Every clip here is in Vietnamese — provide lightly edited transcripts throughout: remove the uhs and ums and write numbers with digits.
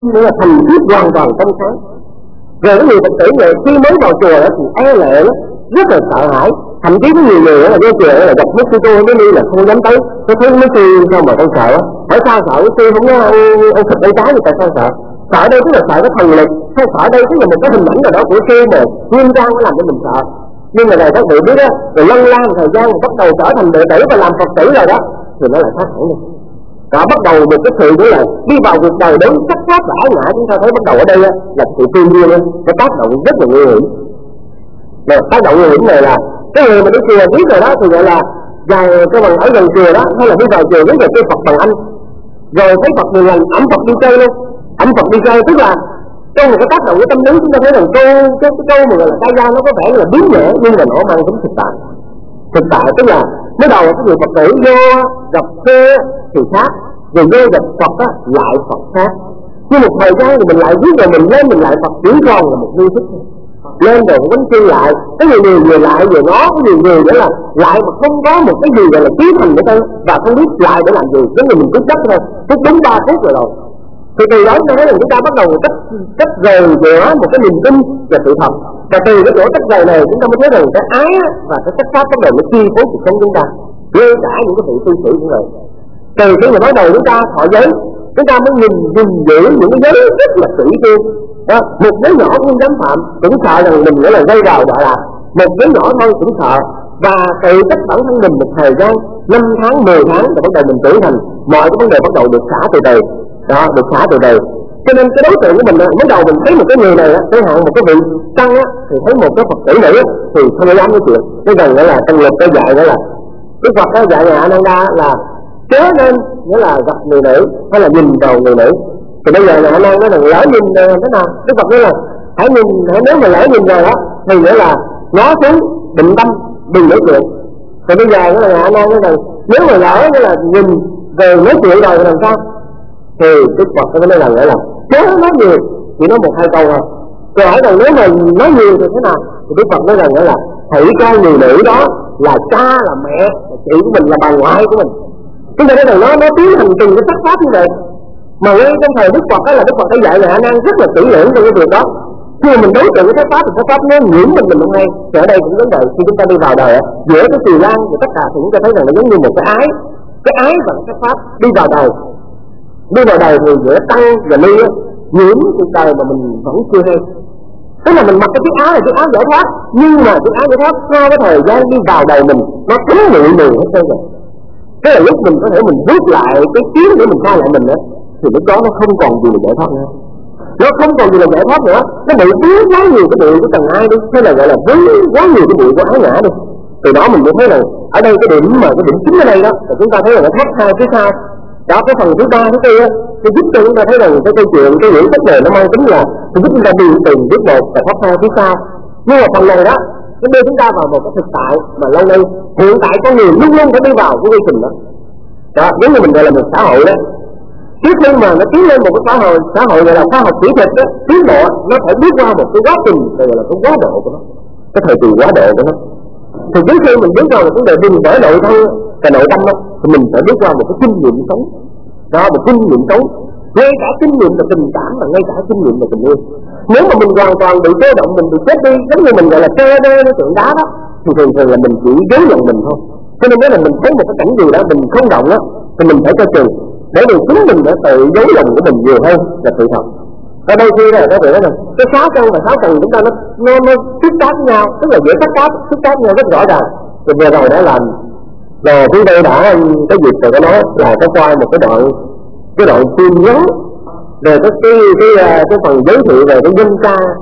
nghĩa là thành thiết hoàn toàn trong sáng. Rồi có nhiều Phật tử này khi mới vào chùa đó thì e lệ đó, rất là sợ hãi. Thậm chí có nhiều người là vô chùa là gặp mấy sư cô mới đi là không dám tới. Tôi thấy mấy sư sao mà con sợ á? Hỏi sao sợ? Sư không có ăn thịt ăn trái thì tại sao sợ? Sợ đây tức là sợ cái thần lực, hay sợ đây tức là một cái hình ảnh nào đó của sư mà nguyên trang nó làm cho mình sợ. Nhưng mà này các vị biết đó, rồi lân la một thời gian bắt đầu trở thành đệ tử và làm Phật tử rồi đó, thì nó lại khác hẳn rồi. Đó, bắt đầu một cái sự nữa là đi vào cuộc đời đến sắc pháp và ái ngã. Chúng ta thấy bắt đầu ở đây là sự tư duy, nó tác động rất là nguy hiểm. Mà tác động nguy hiểm này là cái người mà đi chùa biết rồi đó thì gọi là dài cái bằng ở gần chùa đó, hay là đi vào chùa biết rồi cái Phật bằng anh, rồi thấy Phật nhiều lần ẩm Phật đi chơi luôn. Ẩm Phật đi chơi tức là trong một cái tác động của tâm lý, chúng ta thấy rằng cái câu mà gọi là ca dao nó có vẻ là biến nhẹ nhưng mà nó mang tính thực tại. Thực tại tức là mới đầu cái người Phật tử vô gặp sư thì khác, rồi vô gặp Phật á lại Phật khác. Nhưng một thời gian thì mình lại biết rồi mình lên mình lại Phật chỉ còn là một nghi thức lên rồi quán sư lại. Cái người vừa lại vừa nó, cái người nữa là lại mà không có một cái gì gọi là ký thành nữa và không biết lại để làm gì, giống như mình cứ chắc thôi, cứ đúng 3 phút rồi. Thì từ đó chúng ta thấy rằng chúng ta bắt đầu cách rời giữa một cái niềm tin và sự thật, và từ cái chỗ cách rời này chúng ta mới thấy rằng cái ái và cái cách pháp bắt đầu nó chi phối cuộc sống chúng ta, ngay cả những cái sự tư xử cũng vậy. Từ khi mà bắt đầu chúng ta thọ giới, chúng ta mới nhìn giữ những cái giới rất là kỹ cương. Một đứa nhỏ không dám phạm cũng sợ rằng mình nghĩa là gây vào đọa lạc, một đứa nhỏ thôi cũng sợ. Và tự trách bản thân mình một thời gian 5 tháng 10 tháng rồi bắt đầu mình trưởng thành, mọi cái vấn đề bắt đầu được xả từ từ. Đó, được xả từ từ. Cho nên cái đối tượng của mình mới đầu mình thấy một cái người này chẳng hạn một cái vị tăng á, thì thấy một cái Phật tử nữ thì không dám nói chuyện. Cái gần nữa là trong luật cái dạy nữa là cái Phật đó dạy nhà Ananda là chớ nên nghĩa là gặp người nữ hay là nhìn vào người nữ. Thì bây giờ nhà Ananda nói rằng lỡ nhìn thế nào, cái Phật nói là hãy nhìn, nếu mà lỡ nhìn rồi đó thì nghĩa là nó xuống định tâm đừng nói chuyện. Thì bây giờ là nhà Ananda nói rằng nếu mà lỡ nghĩa là nhìn về nói chuyện rồi thì làm sao? Thì Đức Phật có nói rằng nghĩa là chớ nói nhiều, chỉ nói 1-2 câu thôi. Rồi hỏi rằng nếu mà nói nhiều thì thế nào? Thì Đức Phật nói rằng nghĩa là hãy coi người nữ đó là cha, là mẹ, là chị của mình, là bà ngoại của mình. Chúng ta nói rằng nó tiến hành từng cái sắc pháp như vậy. Mà ngay trong thời Đức Phật đó là Đức Phật đã dạy là khả năng rất là kỹ lưỡng trong cái việc đó. Khi mà mình đối tượng với cái pháp thì cái pháp nó nhiễm mình không hay. Thì ở đây cũng vấn đề khi chúng ta đi vào đời giữa cái Tỳ Lan và tất cả thì chúng ta thấy rằng nó giống như một cái ái và cái pháp đi vào đời. Đi vào đời thì giữa tăng và ly nhiễm cuộc đời mà mình vẫn chưa hay. Tức là mình mặc cái chiếc áo là chiếc áo giải thoát, nhưng mà chiếc áo giải thoát sau cái thời gian đi vào đời mình nó cấm mùi mùi hết trơn rồi. Thế là lúc mình có thể mình rút lại cái kiếm để mình thay lại mình nữa, thì lúc đó nó không còn gì là giải thoát nữa. Nó không còn gì là giải thoát nữa. Nó bị vướng quá nhiều cái bụi của tầng ai đi, hay là gọi là vướng quá nhiều cái bụi của ái ngã đi. Từ đó mình mới thấy là ở đây cái điểm mà cái điểm chính ở đây đó là chúng ta thấy là nó thắt hai phía sau. Đó, cái phần thứ ba thứ tư á, nó giúp cho chúng ta thấy rằng cái câu chuyện cái quyển sách này nó mang tính là nó giúp chúng ta đi từng bước một và thoát hai phía sau. Nhưng mà phần này đó nó đưa chúng ta vào một cái thực tại mà lâu nay hiện tại con người luôn luôn phải đi vào cái quy trình đó. Đó, giống như mình gọi là một xã hội đó. Trước khi mà nó tiến lên một cái xã hội gọi là khoa học kỹ thuật đó, tiến bộ nó phải bước qua một cái quá trình gọi là cái quá độ của nó, cái thời kỳ quá độ của nó. Thì trước khi mình bước vào một vấn đề bình vỡ nội thân và nội tâm đó, thì mình phải bước qua một cái kinh nghiệm sống. Đó, một kinh nghiệm sống, ngay cả kinh nghiệm là tình cảm và ngay cả kinh nghiệm là tình yêu. Nếu mà mình hoàn toàn bị cơ động, mình bị chết đi, giống như mình gọi là cơ đê đối tượng đá đó, thì thường thường là mình chỉ giấu lòng mình thôi. Cho nên nếu là mình thấy một cái cảnh gì đó mình không động á, thì mình phải coi chừng, để vì chính mình đã tự giấu lòng của mình nhiều hơn là sự thật. Ở đây khi này các vị nói rằng cái 6 căn và 6 tầng chúng ta nó xích tác với nhau, tức là giữa xích tác nhau rất rõ ràng. Rồi vừa rồi đã làm rồi chúng tôi đã cái dịp rồi có nói là có quay một cái đoạn phim ngắn về cái phần giới thiệu về cái dân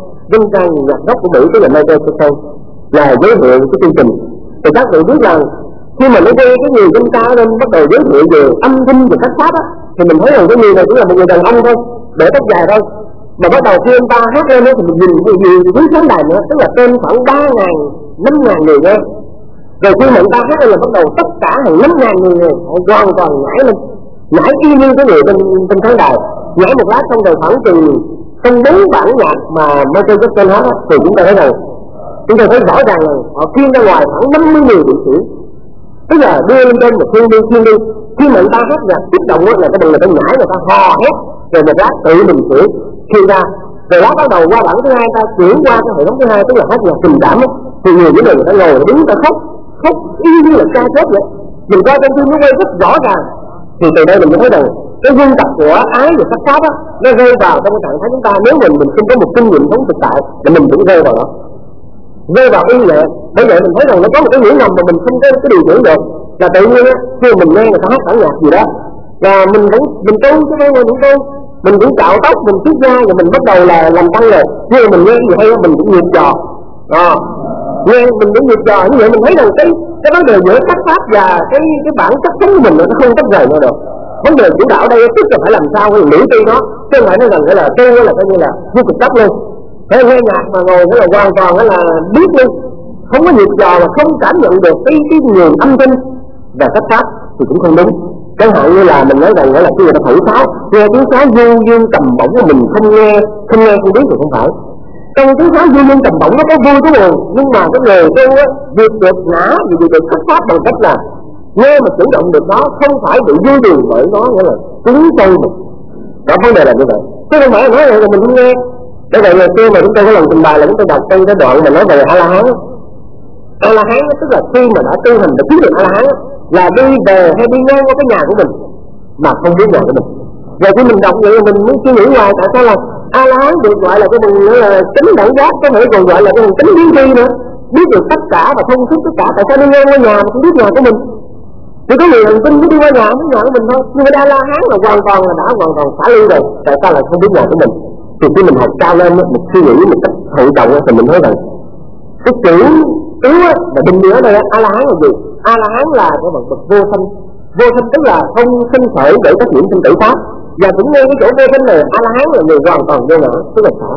ca nhạc gốc của Mỹ, tức là Michael Jackson, là giới thiệu cái chương trình. Thì các vị biết rằng khi mà nó quay cái người dân ca lên bắt đầu giới thiệu về âm thanh và cách pháp á, thì mình thấy rằng cái người này cũng là một người đàn ông thôi, để tóc dài thôi. Mà bắt đầu khi anh ta hát lên thì mình nhìn nhiều hướng khán đài nữa, tức là trên khoảng 3.000-5.000 người nghe. Rồi khi mà anh ta hát lên là bắt đầu tất cả hàng 5.000 người này họ hoàn toàn nhảy lên, nhảy y như cái người trên khán đài, nhảy một lát xong rồi khoảng từ trong 4 bản nhạc mà Michael Jackson hát thì chúng ta thấy rằng chúng ta thấy rõ ràng là họ khiêng ra ngoài khoảng 50 người bị sĩ, tức là đưa lên trên một khiêng đi. Khi mà người ta hát nhạc kích động là cái đừng là ta nhảy, người ta hò hét rồi một lát tự mình sửa khi ra, rồi lát bắt đầu qua bản thứ hai ta chuyển qua cái hệ thống thứ hai, tức là hát nhạc tình cảm ấy. Thì nhiều những người ta ngồi đứng ta khóc y như là ca chết vậy. Mình coi trong phim nó quay rất rõ ràng. Thì từ đây mình mới thấy rằng cái nguyên tắc của ái và sắc pháp á, nó rơi vào trong cái trạng thái chúng ta. Nếu mình không có một kinh nghiệm sống thực tại là mình cũng rơi vào đó, rơi vào y lệ. Bởi vậy mình thấy rằng nó có một cái hiểu ngầm mà mình không có cái điều dưỡng được, là tự nhiên á khi mình nghe người ta hát bản nhạc gì đó là mình tu chứ không phải mình tu, mình cũng cạo tóc, mình chiết da, rồi mình bắt đầu là làm tăng rồi. Nhưng mà mình nghe gì hay mình cũng nghiệp trò, nghe mình cũng nghiệp trò như vậy. Mình thấy rằng cái vấn đề giữa sắc pháp và cái bản chất sống của mình nó không tách rời nhau được. Vấn đề chủ đạo ở đây tức là phải làm sao cái lý trí nó, chứ không phải nói rằng cái là tu là coi như là vô cực cấp luôn. Thế nghe nhạc mà ngồi cái là hoàn toàn cái là biết luôn, không có nghiệp trò mà không cảm nhận được cái nguồn âm thanh và sắc pháp thì cũng không đúng. Chẳng hạn như là mình nói rằng là khi người ta thổi sáo, nghe tiếng sáo dương dương trầm bổng của mình không nghe không biết thì không phải. Trong tiếng sáo dương dương trầm bổng nó có vui có buồn, nhưng mà cái người tu á việc được ngã vì được sắc pháp bằng cách là nghe mà chủ động được nó, không phải bị vui buồn bởi nó, nghĩa là cứng sâu mình. Đó, vấn đề là như vậy, chứ không phải nói là mình không nghe. Để vậy ngày xưa mà chúng tôi có lần trình bày là chúng tôi đọc trong cái đoạn mà nói về A La Hán. A La Hán tức là khi mà đã tu hành đã chứng được A La Hán là đi về hay đi ngang qua cái nhà của mình mà không biết nhà của mình. Rồi khi mình đọc vậy mình mới suy nghĩ hoài tại sao là A La Hán được gọi là cái mình là tính đẳng giác, có thể còn gọi là cái mình tính biến vi nữa, biết được tất cả và thông suốt tất cả. Tại sao đi ngang qua nhà mà không biết nhà của mình? Chỉ có người hành tinh mới đi qua nhà của mình thôi. Nhưng mà A La Hán là hoàn toàn xả ly rồi. Tại sao lại không biết nhà của mình? Thì khi mình học cao lên một suy nghĩ một cách hội trọng thì mình thấy rằng cái chữ yếu là định nghĩa ở đây A La Hán là gì? A La Hán là cái bậc vô sanh. Vô sanh tức là không sinh khởi để các nhiễm sinh tử pháp. Và cũng như cái chỗ vô sanh này, A La Hán là người hoàn toàn vô ngã, tức là xả.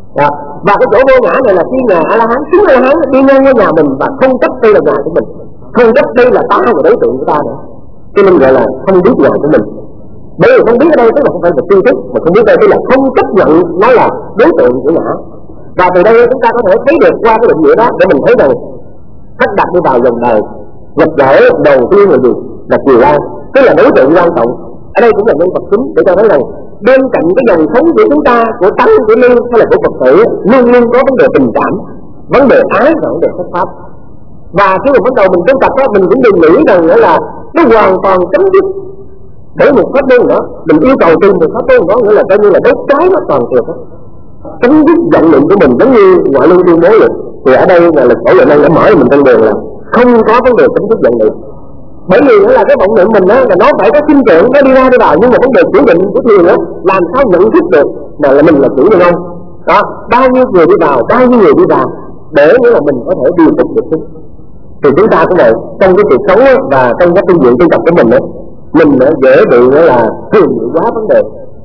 Và cái chỗ vô ngã này là khi nhà A La Hán, chính A La Hán đi ngang qua nhà mình và không chấp đây là nhà của mình, không chấp đây là ta và đối tượng của ta nữa, cho nên gọi là không biết nhà của mình. Bởi vì không biết ở đây tức là không phải là tri thức, mà không biết đây tức là không chấp nhận nó là đối tượng của ngã. Và từ đây chúng ta có thể thấy được qua cái định nghĩa đó để mình thấy rằng cách đặt đi vào dòng đời nhập giải đầu tiên là gì? Là Kiều Lan, tức là đối tượng quan trọng. Ở đây cũng là nhân vật chính để cho thấy rằng bên cạnh cái dòng sống của chúng ta, của tánh, của linh hay là của Phật tử, luôn luôn có vấn đề tình cảm, vấn đề ái và vấn đề sắc pháp. Và khi mà bắt đầu mình tu tập đó, mình cũng đừng nghĩ rằng là nó hoàn toàn chấm dứt bởi một pháp môn nữa. Mình yêu cầu tìm một pháp môn đó nghĩa là coi như là đốt cháy nó toàn tuyệt đó, chấm dứt vận mệnh của mình giống như ngoại luân tuyên bố vậy. Thì ở đây là lịch cổ Lệ Năng đã mở mình trên đường là không có vấn đề chấm dứt vận mệnh. Bởi vì nó là cái vận mệnh mình đó, là nó phải có sinh trưởng, nó đi ra đi vào, nhưng mà vấn đề chủ định của thiền đó làm sao nhận thức được là mình là chủ nhân không? Đó, bao nhiêu người đi vào, bao nhiêu người đi vào, để nghĩa là mình có thể điều phục được chúng. Thì chúng ta cũng vậy, trong cái cuộc sống và trong cái phương diện tu tập của mình đó, mình dễ bị nữa là truyền nhiều quá vấn đề,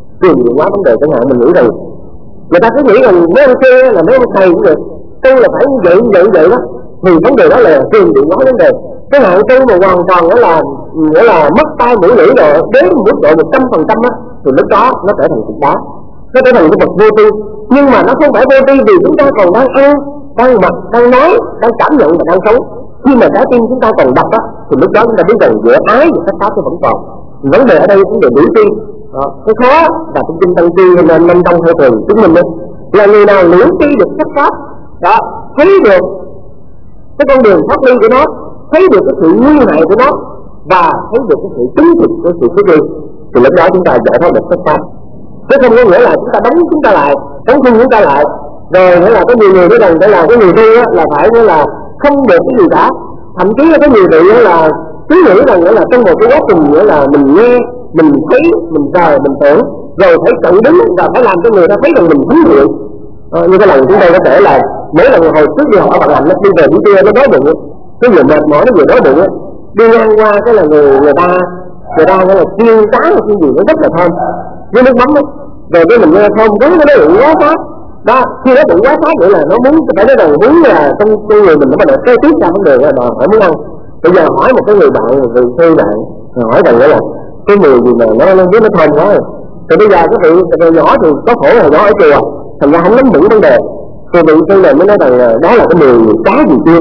chẳng hạn mình nghĩ rằng người ta cứ nghĩ rằng mấy ông kia là mấy ông thầy cũng được, tu là phải như vậy đó, thì vấn đề đó là truyền nhiều quá vấn đề. Cái hạng tu mà hoàn toàn nghĩa là mất tay mũi lưỡi rồi đến mức độ 100% á, thì lúc đó nó trở thành cục đá, nó trở thành cái vật vô tri. Nhưng mà nó không phải vô tri vì chúng ta còn đang ăn, đang mặc, đang nói, đang cảm nhận và đang sống. Khi mà trái tim chúng ta còn đập á, thì lúc đó chúng ta biết rằng giữa ái và sắc pháp nó vẫn còn. Vấn đề ở đây vấn đề lý tri. Cái khó và trong kinh Tăng Chi nên Minh Tông hay thường chứng minh là người nào liễu tri được sắc pháp đó, thấy được cái con đường thoát ly của nó, thấy được cái sự nguy hại của nó và thấy được cái sự chứng thực của sự thoát ly, thì lúc đó chúng ta giải thoát được sắc pháp. Chứ không có nghĩa là chúng ta đóng chúng ta lại, đóng khung chúng ta lại, rồi nghĩa là có nhiều người nói rằng phải là cái người tu là phải nghĩa là không được cái gì cả. Thậm chí là có nhiều vị là cứ nghĩ rằng nghĩa là trong một cái quá trình nghĩa là mình nghe, mình thấy, mình sờ, mình tưởng, rồi phải tự đứng và phải làm cho người ta thấy rằng mình thấm thiện. Như cái lần chúng tôi có thể là mỗi lần hồi trước đi học ở Bạn Hành, nó đi về buổi trưa nó đói bụng, cái vừa mệt mỏi nó vừa đói bụng, đi ngang qua cái là người ta cái là chiên cá hay chiên gì nó rất là thơm với nước mắm đó. Rồi cái mình nghe thơm đúng cái đó bụng quá phát đó, khi nó bụng quá phát vậy là nó muốn phải nói rằng muốn là trong người mình nó bắt đầu kế tiếp ra vấn đề là đòi hỏi muốn ăn. Bây giờ hỏi một cái người bạn, người sư bạn hỏi rằng là cái mùi gì mà nó biết nó thơm quá rồi. Thì bây giờ cái vị nhỏ thì có khổ là nhỏ ở chùa, thành ra không nắm vững vấn đề. Thì vị sư này mới nói rằng đó là cái mùi cá gì kia.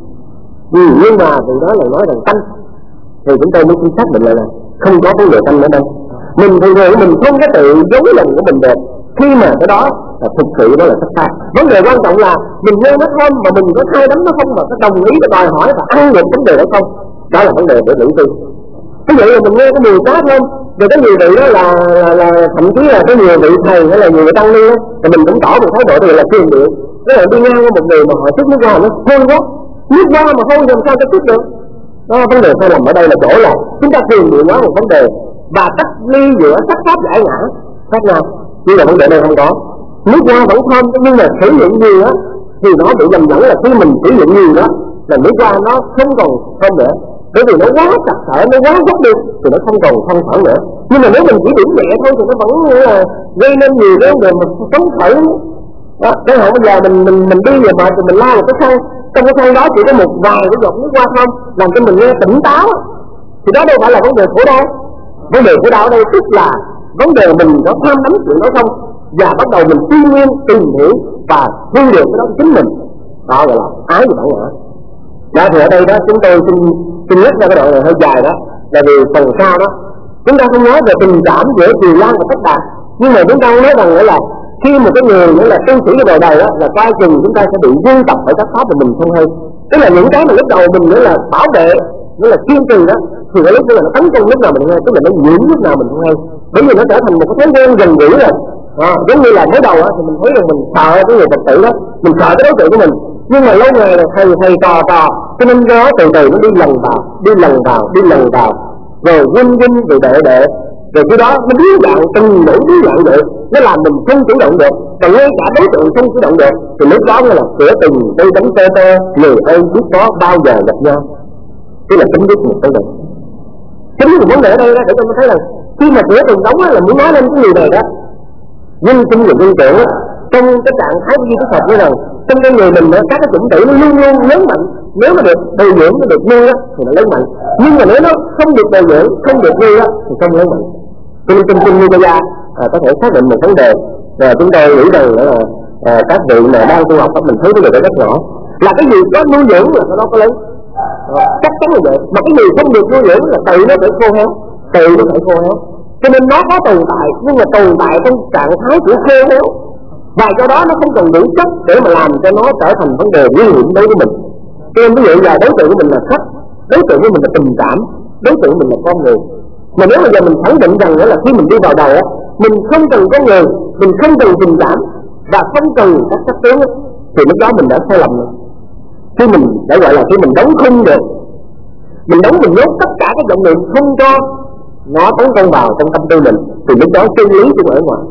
Nhưng mà từ đó là nói rằng tanh, thì chúng tôi mới xác định lại là không có vấn đề tanh ở đây. Mình thường thường mình không có tự giấu lòng của mình được, khi mà cái đó là thực sự đó là thất bại. Vấn đề quan trọng là mình nghe nó không, mà mình có thay đắm nó không, mà có đồng ý và đòi hỏi và ăn được vấn đề đó không, đó là vấn đề để đầu tư. Ví dụ là mình nghe cái mùi cá thơm, rồi cái nhiều vị đó là thậm chí là cái nhiều vị thầy hay là nhiều vị tăng ni đó, thì mình cũng tỏ một thái độ thì là truyền điện. Cái là đi ngang qua một người mà họ thích nước hoa nó hôi quá, nước hoa mà hôi làm sao cho thích được. Đó, vấn đề sai lầm ở đây là chỗ là chúng ta truyền điện quá một vấn đề và tách ly giữa sắc pháp giải ngã khác nhau. Nhưng mà vấn đề đây không có, nước hoa vẫn thơm, nhưng mà sử dụng nhiều á thì nó bị lầm lẫn là khi mình sử dụng nhiều đó là nước hoa nó không còn thơm nữa, bởi vì nó quá sặc sỡ, nó quá gốc đi thì nó không còn thông thở nữa. Nhưng mà nếu mình chỉ điểm nhẹ thôi thì nó vẫn là gây nên nhiều cái vấn đề mà sống thở đó. Cái hạn bây giờ mình đi về mệt thì mình la một cái khăn, trong cái khăn đó chỉ có một vài cái giọt nước hoa không làm cho mình nghe tỉnh táo, thì đó đâu phải là vấn đề khổ đau. Vấn đề khổ đau ở đây tức là vấn đề mình có tham đắm chuyện đó không, và bắt đầu mình suy nguyên tìm hiểu và thương được cái đó chính mình, đó gọi là ái và bản ngã. Đó thì ở đây đó chúng tôi xin nhắc ra cái đoạn này hơi dài đó, là vì phần sau đó chúng ta không nói về tình cảm giữa Kiều Lan và Tất Đạt, nhưng mà chúng ta nói rằng là khi một cái người nữa là tu sĩ cái đời đời đó là coi chừng chúng ta sẽ bị vương tập bởi các pháp mà mình không hay. Tức là những cái mà lúc đầu mình nữa là bảo vệ, nữa là kiên trì đó, thì cái lúc đó là nó tấn công lúc nào mình không hay, tức là nó nhiễm lúc nào mình không hay, bởi vì nó trở thành một cái thói quen gần gũi rồi. Giống như là mới đầu á thì mình thấy rằng mình sợ cái người Phật tử đó, mình sợ cái đối tượng của mình, nhưng mà lâu ngày là thầy trò cho nên đó từ từ nó đi lần vào, rồi vinh rồi đệ, rồi cái đó nó biến dạng từng nỗi biến dạng vậy, nó làm mình không chủ động được, và ngay cả đối tượng không chủ động được thì lúc đó là cửa tình đôi bánh tê người ơi biết có bao giờ gặp nhau. Tức là chấm dứt một vấn đề. Chấm dứt một vấn đề ở đây đó để cho mình thấy là khi mà cửa tình đóng là muốn nói lên cái người này đó, nhưng sinh và nhân tưởng trong cái trạng thái duy thức Phật như rằng trong cái người mình đó, các cái chủng tử nó luôn luôn lớn mạnh, nếu mà được bồi dưỡng, nó được nuôi thì nó lớn mạnh, nhưng mà nếu nó không được bồi dưỡng, không được nuôi thì không lớn mạnh. Cho nên trong kinh Nikaya có thể xác định một vấn đề, và chúng tôi nghĩ rằng là các vị mà đang tu học mình thấy cái điều đó rất rõ, là cái gì có nuôi dưỡng là cái đó có lớn, chắc chắn là vậy. Mà cái gì không được nuôi dưỡng là tự nó phải khô héo, cho nên nó có tồn tại, nhưng mà tồn tại trong trạng thái của khô héo, và do đó nó không còn đủ chất để mà làm cho nó trở thành vấn đề nguy hiểm đối với mình. Cho nên ví dụ là đối tượng của mình là khách, đối tượng của mình là tình cảm, đối tượng của mình là con người. Mà nếu bây giờ mình khẳng định rằng là khi mình đi vào đầu mình không cần con người, mình không cần tình cảm và không cần các sắc tướng, thì lúc đó mình đã sai lầm rồi. Khi mình đã gọi là khi mình đóng khung được, mình nhốt tất cả các vọng niệm không cho nó tấn công vào trong tâm tư mình, thì lúc đó chân lý của ở ngoài.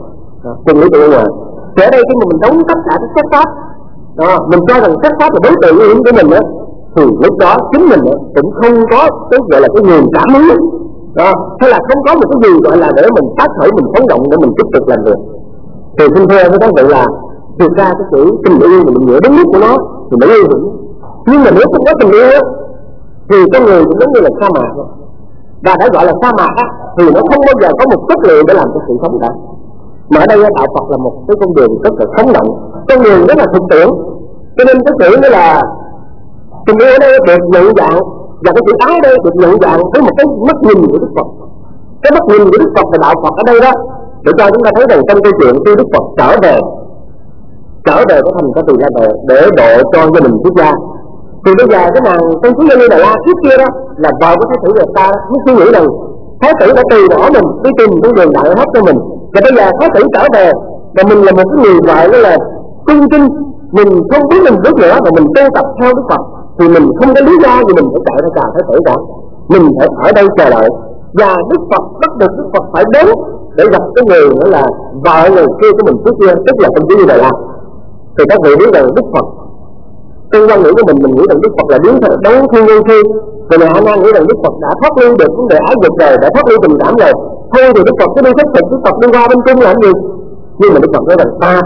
Thì ở đây khi mà mình đóng tất cả các sắc pháp, mình cho rằng sắc pháp là đối tượng nguy hiểm của mình thì lúc đó chính mình cũng không có cái gọi là cái nguồn cảm hứng, hay là không có một cái gì gọi là để mình phát khởi, mình phóng động để mình tiếp tục làm việc. Thì xin thưa với các vị là thực ra cái chữ tình yêu mình nhớ đúng lúc của nó thì nó nguy hiểm, nhưng mà nếu không có tình yêu thì con người cũng giống như là sa mạc, và đã gọi là sa mạc thì nó không bao giờ có một chất liệu để làm cho sự sống cả. Mà ở đây đạo Phật là một cái con đường rất là sống động, con đường rất là thực tiễn, cho nên cái chữ đó là tình yêu đây được nhận dạng, và cái chữ ái đây được nhận dạng với một cái mắt nhìn của Đức Phật. Cái mắt nhìn của Đức Phật và đạo Phật ở đây đó để cho chúng ta thấy rằng trong câu chuyện khi Đức Phật trở về cái thành Ca Tỳ La Vệ để độ cho gia đình xuất gia, thì bây giờ cái nàng con chú Như Đà La trước kia đó là vợ của thái tử Đề Ta, mới suy nghĩ rằng thái tử đã từ bỏ mình đi tìm con đường đại hấp cho mình, và bây giờ thái tử trở về và mình là một cái người vợ đó là cung trinh, mình không biết mình bước nữa và mình tu tập theo Đức Phật, thì mình không có lý do gì mình phải chạy ra chào thái tử cả, mình phải ở đây chờ đợi. Và Đức Phật bắt được Đức Phật phải đến để gặp cái người nữa là vợ người kia của mình trước kia, tức là con chú Như Đà La. Thì các vị biết rằng Đức Phật trong quan nghĩ của mình nghĩ rằng Đức Phật là biến đấng thiên nhân thiên, rồi người Hà Nan nghĩ rằng Đức Phật đã thoát ly được vấn đề ái dục rồi, đã thoát ly tình cảm rồi, thôi thì Đức Phật cứ đi thuyết phục, Đức Phật đi qua bên Trung làm gì? Nhưng mà Đức Phật nói rằng ta